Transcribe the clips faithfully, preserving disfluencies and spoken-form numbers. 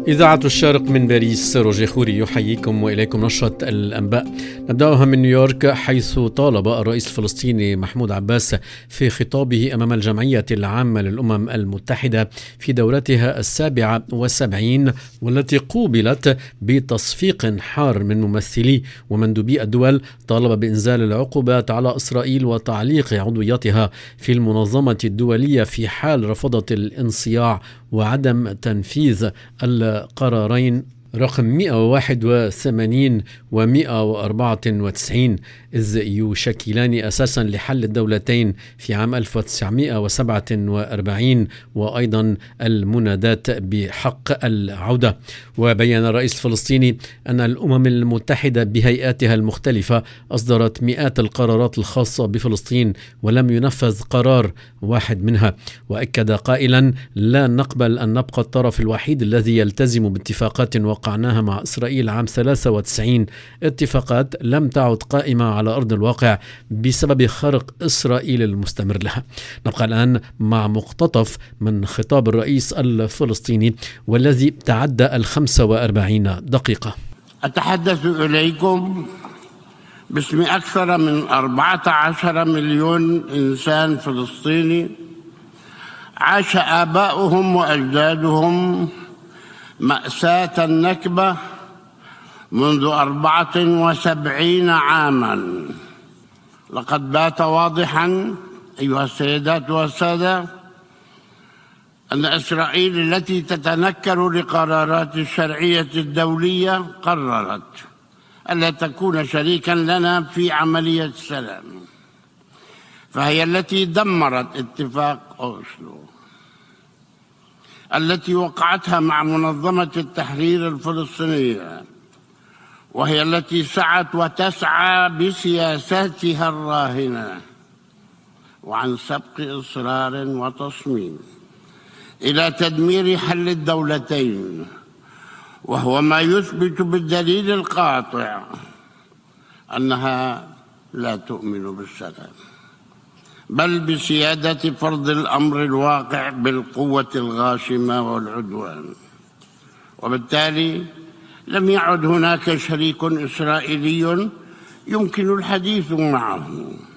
إذاعة الشرق من باريس، روجي خوري يحييكم وإليكم نشرة الأنباء. نبدأها من نيويورك، حيث طالب الرئيس الفلسطيني محمود عباس في خطابه أمام الجمعية العامة للأمم المتحدة في دورتها السابعة والسبعين، والتي قوبلت بتصفيق حار من ممثلي ومندوبي الدول، طالب بإنزال العقوبات على إسرائيل وتعليق عضويتها في المنظمة الدولية في حال رفضت الانصياع وعدم تنفيذ القرارين رقم مئة وواحد وثمانين و مئة وأربعة وتسعين، إذ يشكلان أساسا لحل الدولتين في عام ألف وتسعمئة وسبعة وأربعين، وأيضا المنادات بحق العودة. وبين الرئيس الفلسطيني أن الأمم المتحدة بهيئاتها المختلفة أصدرت مئات القرارات الخاصة بفلسطين ولم ينفذ قرار واحد منها، وأكد قائلا: لا نقبل أن نبقى الطرف الوحيد الذي يلتزم باتفاقات وقعناها مع إسرائيل عام ثلاثة وتسعين، اتفاقات لم تعد قائمة على أرض الواقع بسبب خرق إسرائيل المستمر لها. نبقى الآن مع مقتطف من خطاب الرئيس الفلسطيني والذي تعدى الخمسة وأربعين دقيقة. أتحدث إليكم باسم أكثر من أربعة عشر مليون إنسان فلسطيني عاش آباؤهم وأجدادهم مأساة النكبة منذ أربعة وسبعين عاما. لقد بات واضحا أيها السيدات والسادة أن إسرائيل التي تتنكر لقرارات الشرعية الدولية قررت ألا تكون شريكا لنا في عملية السلام، فهي التي دمرت اتفاق أوسلو التي وقعتها مع منظمة التحرير الفلسطينية، وهي التي سعت وتسعى بسياساتها الراهنة وعن سبق إصرار وتصميم إلى تدمير حل الدولتين، وهو ما يثبت بالدليل القاطع أنها لا تؤمن بالسلام بل بسيادة فرض الأمر الواقع بالقوة الغاشمة والعدوان. وبالتالي لم يعد هناك شريك إسرائيلي يمكن الحديث معه،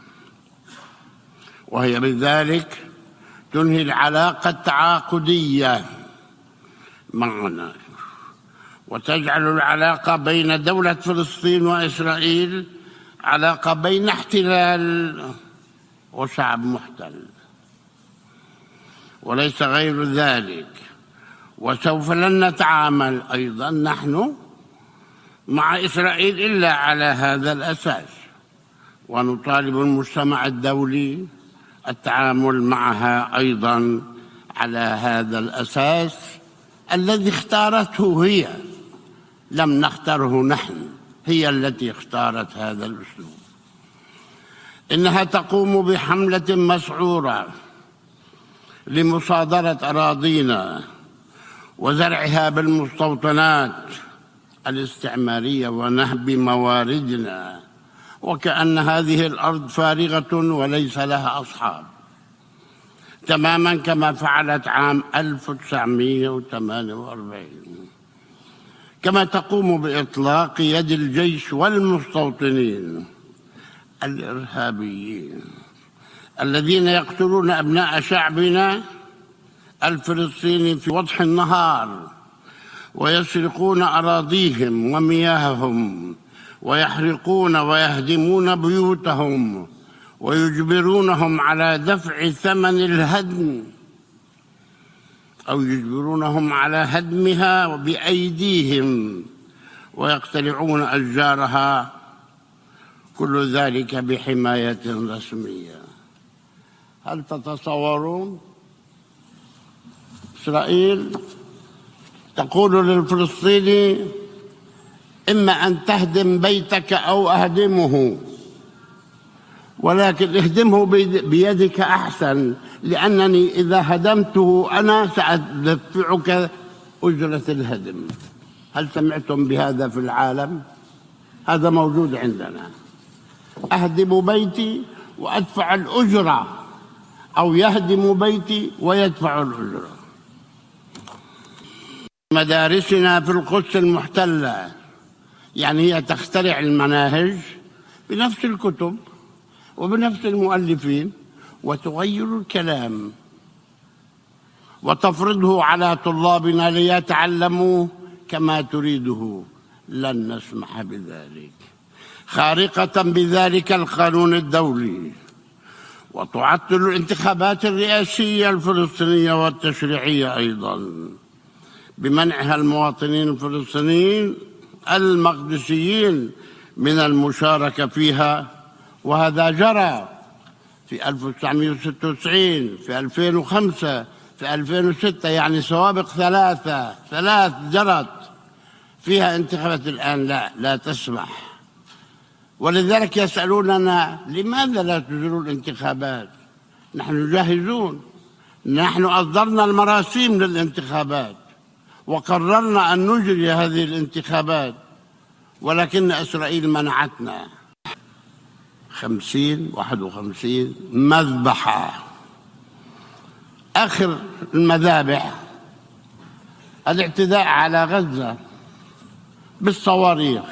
وهي بذلك تنهي العلاقة التعاقدية معنا وتجعل العلاقة بين دولة فلسطين وإسرائيل علاقة بين احتلال وشعب محتل وليس غير ذلك. وسوف لن نتعامل أيضا نحن مع إسرائيل إلا على هذا الأساس، ونطالب المجتمع الدولي التعامل معها أيضا على هذا الأساس الذي اختارته هي، لم نختاره نحن، هي التي اختارت هذا الأسلوب. إنها تقوم بحملة مسعورة لمصادرة أراضينا وزرعها بالمستوطنات الاستعمارية ونهب مواردنا، وكأن هذه الأرض فارغة وليس لها أصحاب، تماما كما فعلت عام ألف وتسعمئة وثمانية وأربعين. كما تقوم بإطلاق يد الجيش والمستوطنين الإرهابيين الذين يقتلون أبناء شعبنا الفلسطيني في وضح النهار، ويسرقون أراضيهم ومياههم، ويحرقون ويهدمون بيوتهم، ويجبرونهم على دفع ثمن الهدم أو يجبرونهم على هدمها بأيديهم، ويقتلعون أشجارها، كل ذلك بحماية رسمية. هل تتصورون إسرائيل تقول للفلسطيني: إما أن تهدم بيتك أو أهدمه، ولكن اهدمه بيدك أحسن، لأنني إذا هدمته أنا سأدفعك أجرة الهدم. هل سمعتم بهذا في العالم؟ هذا موجود عندنا. أهدم بيتي وأدفع الأجرة، أو يهدم بيتي ويدفع الأجرة. مدارسنا في القدس المحتلة، يعني هي تخترع المناهج بنفس الكتب وبنفس المؤلفين وتغير الكلام وتفرضه على طلابنا ليتعلموا كما تريده. لن نسمح بذلك، خارقة بذلك القانون الدولي، وتعطل الانتخابات الرئاسية الفلسطينية والتشريعية أيضا بمنعها المواطنين الفلسطينيين المقدسيين من المشاركة فيها. وهذا جرى في ألف وتسعمائة وستة وتسعين، في ألفين وخمسة، في ألفين وستة، يعني سوابق ثلاثة ثلاث جرت فيها انتخابات. الآن لا لا تسمح. ولذلك يسألوننا لماذا لا تجروا الانتخابات؟ نحن جاهزون، نحن أصدرنا المراسيم للانتخابات وقررنا أن نجري هذه الانتخابات، ولكن إسرائيل منعتنا. خمسين واحد وخمسين مذبحة، آخر المذابح الاعتداء على غزة بالصواريخ.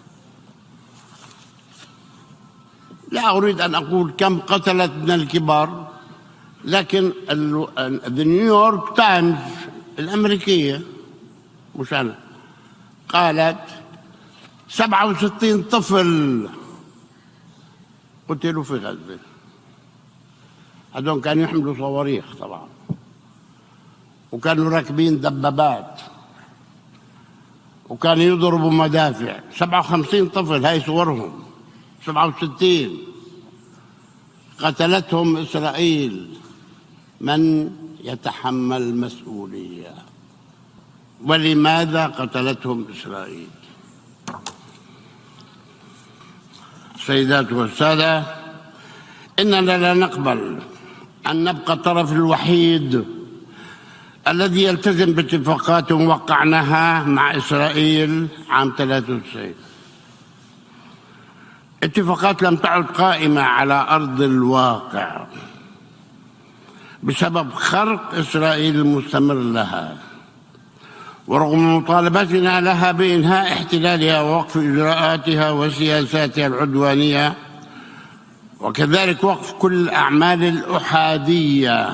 لا أريد أن أقول كم قتلت من الكبار، لكن نيويورك تايمز الأمريكية مش أنا قالت سبعة وستين طفل قتلوا في غزة. هذول كانوا يحملوا صواريخ طبعا، وكانوا راكبين دبابات، وكانوا يضربوا مدافع. سبعة وخمسين طفل، هاي صورهم. سبعة وستين قتلتهم إسرائيل. من يتحمل المسؤولية؟ ولماذا قتلتهم إسرائيل؟ سيدات والسادة، إننا لا نقبل أن نبقى الطرف الوحيد الذي يلتزم باتفاقات وقعناها مع إسرائيل عام ثلاثة وتسعين، اتفاقات لم تعد قائمة على أرض الواقع بسبب خرق إسرائيل المستمر لها، ورغم مطالبتنا لها بإنهاء احتلالها ووقف إجراءاتها وسياساتها العدوانية، وكذلك وقف كل الأعمال الأحادية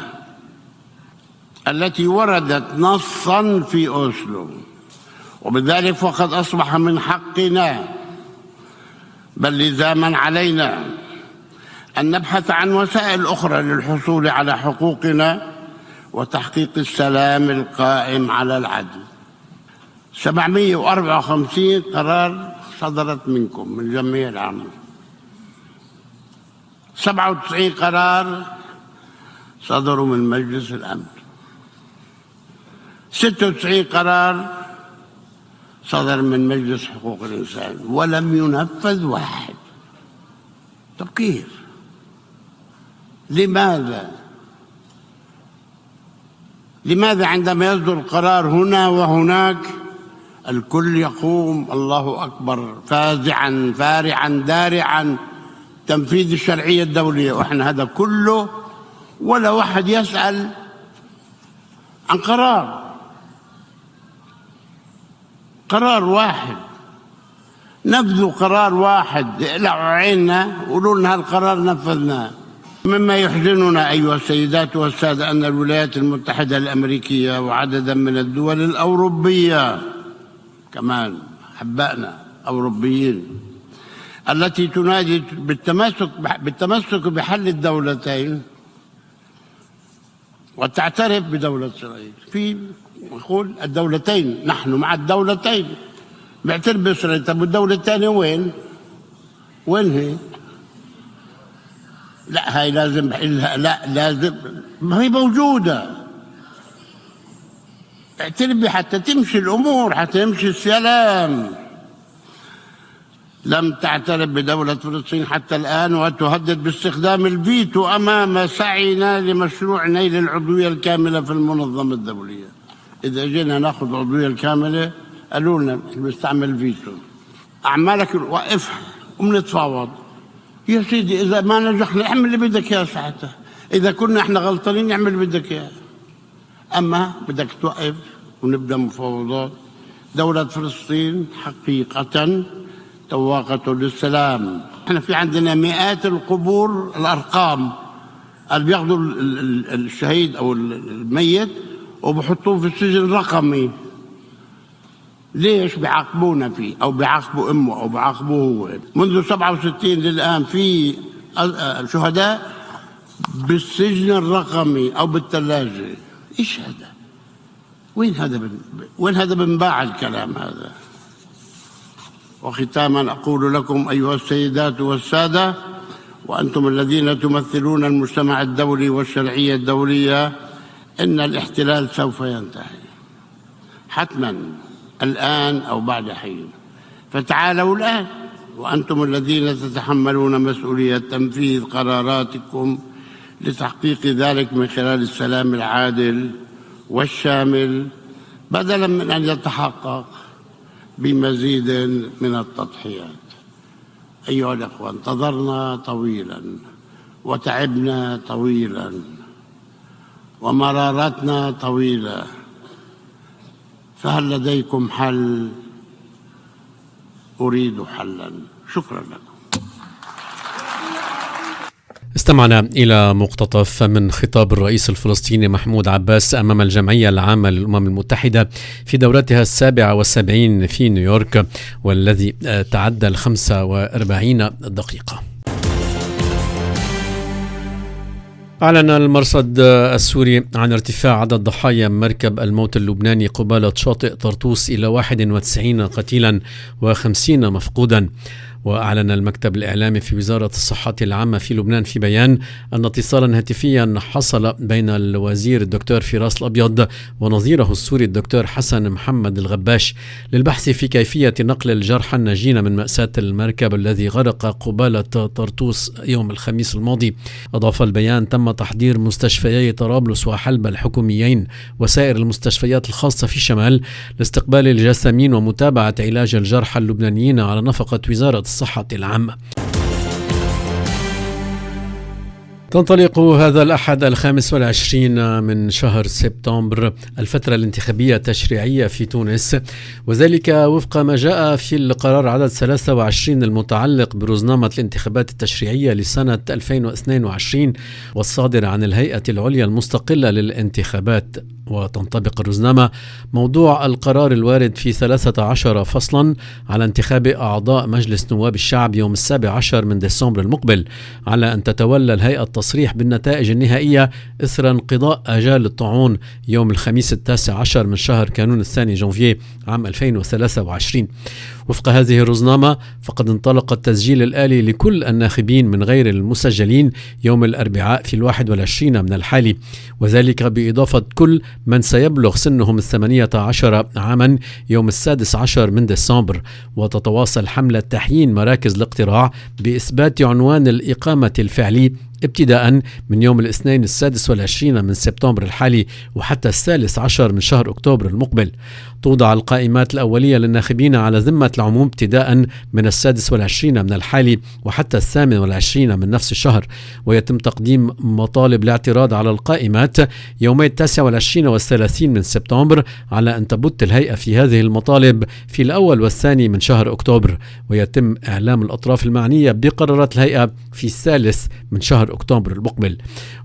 التي وردت نصا في أوسلو. وبذلك فقد أصبح من حقنا بل لزاما علينا أن نبحث عن وسائل أخرى للحصول على حقوقنا وتحقيق السلام القائم على العدل. سبعمائة وأربعة وخمسين قرار صدرت منكم من الجمعية العامة، سبعة وتسعين قرار صدروا من مجلس الأمن، ستة وتسعين قرار صدر من مجلس حقوق الإنسان، ولم ينفذ واحد. طب كيف؟ لماذا؟ لماذا عندما يصدر القرار هنا وهناك الكل يقوم الله أكبر فازعا فارعا دارعا تنفيذ الشرعية الدولية، وإحنا هذا كله ولا واحد يسأل عن قرار قرار واحد، نفذوا قرار واحد، اقلعوا عيننا وقولوا لنا هالقرار نفذناه. مما يحزننا أيها السيدات والسادة أن الولايات المتحدة الأمريكية وعددا من الدول الأوروبية كمان حبائنا أوروبيين التي تنادي بالتمسك بالتمسك بحل الدولتين وتعترف بدولة إسرائيل. في يقول الدولتين، نحن مع الدولتين، بيعترف بإسرائيل. طب الدولة الثانية وين؟ وين هي؟ لا هاي لازم بحلها، لا لازم، ما هي موجودة. اعترف حتى تمشي الأمور، حتى يمشي السلام. لم تعترف بدولة فلسطين حتى الآن، وتهدد باستخدام الفيتو أمام سعينا لمشروع نيل العضوية الكاملة في المنظمة الدولية. إذا جينا ناخذ العضوية الكاملة قالوا لنا بنستعمل فيتو. أعمالك وقفها وبنتفاوض. يا سيدي إذا ما نجحنا اعمل اللي بدك إياه ساعتها، إذا كنا إحنا غلطانين اعمل اللي بدك إياه. أما بدك توقف ونبدأ مفاوضات. دولة فلسطين حقيقة تواقة للسلام. احنا في عندنا مئات القبور، الأرقام اللي بياخدوا الشهيد أو الميت وبحطوه في السجن الرقمي. ليش بيعاقبونا فيه أو بيعاقبوا أمه أو بيعاقبوه هو؟ منذ سبعة وستين للآن في شهداء بالسجن الرقمي أو بالثلاجة. إيش هذا؟ وين هذا بن... وين هذا بنباع الكلام هذا؟ وختاما أقول لكم أيها السيدات والسادة وأنتم الذين تمثلون المجتمع الدولي والشرعية الدولية، إن الاحتلال سوف ينتهي حتما الآن أو بعد حين. فتعالوا الآن وأنتم الذين تتحملون مسؤولية تنفيذ قراراتكم لتحقيق ذلك من خلال السلام العادل والشامل، بدلا من أن يتحقق بمزيد من التضحيات. أيها الأخوة، انتظرنا طويلا وتعبنا طويلا ومرارتنا طويلة، فهل لديكم حل؟ أريد حلا. شكرا لكم. استمعنا إلى مقتطف من خطاب الرئيس الفلسطيني محمود عباس أمام الجمعية العامة للأمم المتحدة في دورتها السابعة والسبعين في نيويورك، والذي تعدى الخمسة وأربعين دقيقة. أعلن المرصد السوري عن ارتفاع عدد ضحايا مركب الموت اللبناني قبالة شاطئ طرطوس إلى واحد وتسعين قتيلا وخمسين مفقودا. وأعلن المكتب الإعلامي في وزارة الصحة العامة في لبنان في بيان أن اتصالا هاتفيا حصل بين الوزير الدكتور فراس الأبيض ونظيره السوري الدكتور حسن محمد الغباش للبحث في كيفية نقل الجرحى الناجين من مأساة المركب الذي غرق قبالة طرطوس يوم الخميس الماضي. أضاف البيان: تم تحضير مستشفيي طرابلس وحلب الحكوميين وسائر المستشفيات الخاصة في الشمال لاستقبال الجثامين ومتابعة علاج الجرحى اللبنانيين على نفقة وزارة الصحة العامة. تنطلق هذا الأحد الخامس والعشرين من شهر سبتمبر الفترة الانتخابية التشريعية في تونس، وذلك وفق ما جاء في القرار عدد ثلاثة وعشرين المتعلق برزنامة الانتخابات التشريعية لسنة ألفين واثنين وعشرين والصادر عن الهيئة العليا المستقلة للانتخابات. وتنطبق الرزنامة موضوع القرار الوارد في ثلاثة عشر فصلا على انتخاب أعضاء مجلس نواب الشعب يوم السابع عشر من ديسمبر المقبل، على أن تتولى الهيئة التصريح بالنتائج النهائية إثر انقضاء آجال الطاعون يوم الخميس التاسع عشر من شهر كانون الثاني جانفي عام ألفين وثلاثة وعشرين. وفق هذه الرزنامة فقد انطلق التسجيل الآلي لكل الناخبين من غير المسجلين يوم الأربعاء في الواحد والعشرين من الحالي، وذلك بإضافة كل من سيبلغ سنهم الثمانية عشر عاما يوم السادس عشر من ديسمبر. وتتواصل حملة تحيين مراكز الاقتراع بإثبات عنوان الإقامة الفعلي ابتداء من يوم الاثنين السادس والعشرين من سبتمبر الحالي وحتى الثالث عشر من شهر أكتوبر المقبل. توضع القائمات الأولية للناخبين على ذمة العموم ابتداء من السادس والعشرين من الحالي وحتى الثامن والعشرين من نفس الشهر، ويتم تقديم مطالب الاعتراض على القائمات يومي التاسع والعشرين والثلاثين من سبتمبر على أن تبت الهيئة في هذه المطالب في الأول والثاني من شهر أكتوبر، ويتم إعلام الأطراف المعنية بقرارات الهيئة في الثالث من شهر أكتوبر المقبل.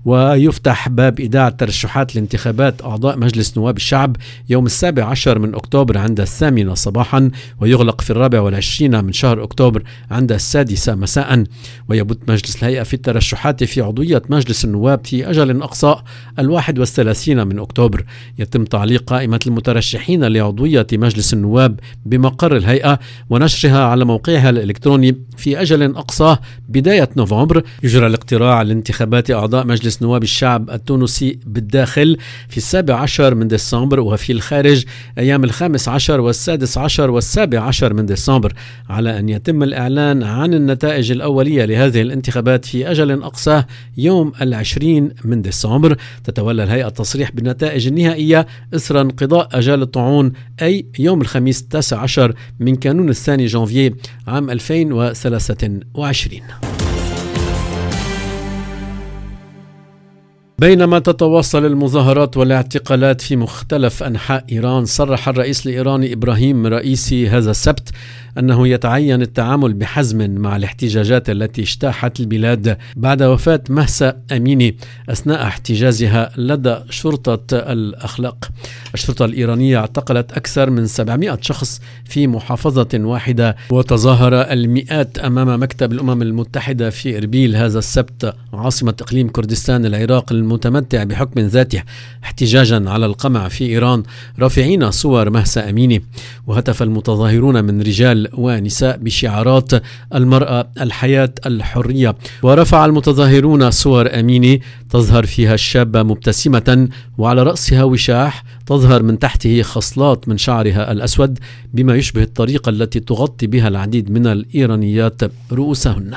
ويفتح باب إيداع ترشحات لانتخابات أعضاء مجلس نواب الشعب يوم السابع عشر من أكتوبر عند الثامنة صباحا، ويغلق في الرابع والعشرين من شهر أكتوبر عند السادسة مساء. ويبت مجلس الهيئة في الترشحات في عضوية مجلس النواب في أجل أقصى الواحد والثلاثين من أكتوبر. يتم تعليق قائمة المترشحين لعضوية مجلس النواب بمقر الهيئة ونشرها على موقعها الإلكتروني في أجل أقصى بداية نوفمبر. يجرى الاقتراع لانتخابات أعضاء مجلس نواب الشعب التونسي بالداخل في السابع عشر من ديسمبر وفي الخارج أيام الخامس عشر والسادس عشر والسابع عشر من ديسمبر، على أن يتم الإعلان عن النتائج الأولية لهذه الانتخابات في أجل أقصاه يوم العشرين من ديسمبر. تتولى الهيئة التصريح بالنتائج النهائية إثر انقضاء آجال الطاعون، أي يوم الخميس التاسع عشر من كانون الثاني جانفي عام ألفين وثلاثة وعشرين. بينما تتواصل المظاهرات والاعتقالات في مختلف أنحاء إيران، صرح الرئيس الإيراني إبراهيم رئيسي هذا السبت أنه يتعين التعامل بحزم مع الاحتجاجات التي اجتاحت البلاد بعد وفاة مهسا أميني أثناء احتجازها لدى شرطة الأخلاق. الشرطة الإيرانية اعتقلت أكثر من سبعمائة شخص في محافظة واحدة، وتظاهر المئات أمام مكتب الأمم المتحدة في إربيل هذا السبت عاصمة إقليم كردستان العراق المتمتع بحكم ذاته احتجاجا على القمع في إيران، رافعين صور مهسا أميني. وهتف المتظاهرون من رجال ونساء بشعارات المرأة، الحياة، الحرية. ورفع المتظاهرون صور أميني تظهر فيها الشابة مبتسمة وعلى رأسها وشاح تظهر من تحته خصلات من شعرها الأسود بما يشبه الطريقة التي تغطي بها العديد من الإيرانيات رؤوسهن.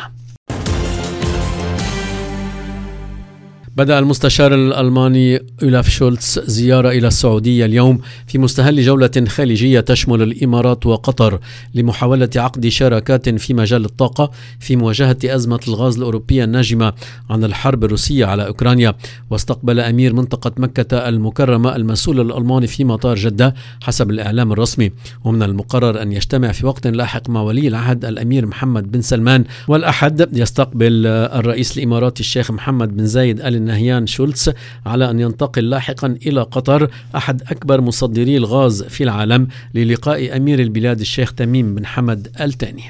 بدأ المستشار الألماني أولاف شولتز زيارة إلى السعودية اليوم في مستهل جولة خليجية تشمل الإمارات وقطر لمحاولة عقد شراكات في مجال الطاقة في مواجهة أزمة الغاز الأوروبية الناجمة عن الحرب الروسية على أوكرانيا. واستقبل أمير منطقة مكة المكرمة المسؤول الألماني في مطار جدة حسب الإعلام الرسمي. ومن المقرر أن يجتمع في وقت لاحق مع ولي العهد الأمير محمد بن سلمان. والأحد يستقبل الرئيس الإماراتي الشيخ محمد بن زايد آل نهيان شولتز على أن ينتقل لاحقا إلى قطر أحد أكبر مصدري الغاز في العالم للقاء أمير البلاد الشيخ تميم بن حمد آل ثاني.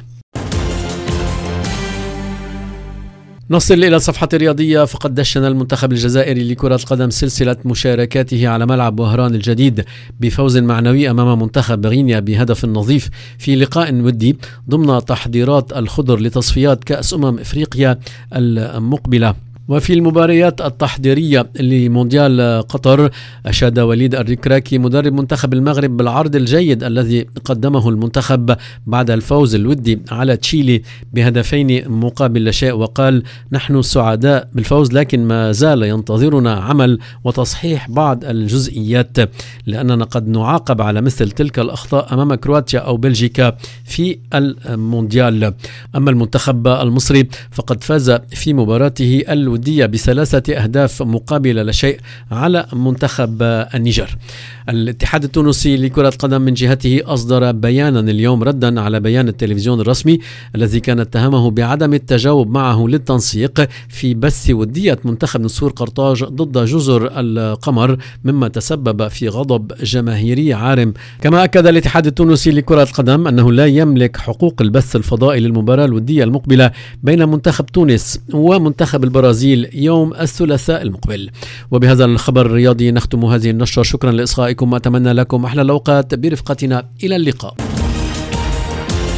نصل إلى الصفحة الرياضية. فقد دشن المنتخب الجزائري لكرة القدم سلسلة مشاركاته على ملعب وهران الجديد بفوز معنوي أمام منتخب غينيا بهدف نظيف في لقاء ودي ضمن تحضيرات الخضر لتصفيات كأس أمم إفريقيا المقبلة. وفي المباريات التحضيرية لمونديال قطر أشاد وليد الركراكي مدرب منتخب المغرب بالعرض الجيد الذي قدمه المنتخب بعد الفوز الودي على تشيلي بهدفين مقابل لا شيء، وقال: نحن سعداء بالفوز لكن ما زال ينتظرنا عمل وتصحيح بعض الجزئيات لأننا قد نعاقب على مثل تلك الأخطاء أمام كرواتيا أو بلجيكا في المونديال. أما المنتخب المصري فقد فاز في مباراته الودية بثلاثة أهداف مقابل لا شيء على منتخب النيجر. الاتحاد التونسي لكرة القدم من جهته أصدر بيانا اليوم ردا على بيان التلفزيون الرسمي الذي كان اتهمه بعدم التجاوب معه للتنسيق في بث ودية منتخب نسور قرطاج ضد جزر القمر، مما تسبب في غضب جماهيري عارم. كما أكد الاتحاد التونسي لكرة القدم أنه لا يملك حقوق البث الفضائي للمباراة الودية المقبلة بين منتخب تونس ومنتخب البرازيل يوم الثلاثاء المقبل. وبهذا الخبر الرياضي نختم هذه النشرة. شكرا لإصغائكم وأتمنى لكم أحلى الأوقات برفقتنا. إلى اللقاء.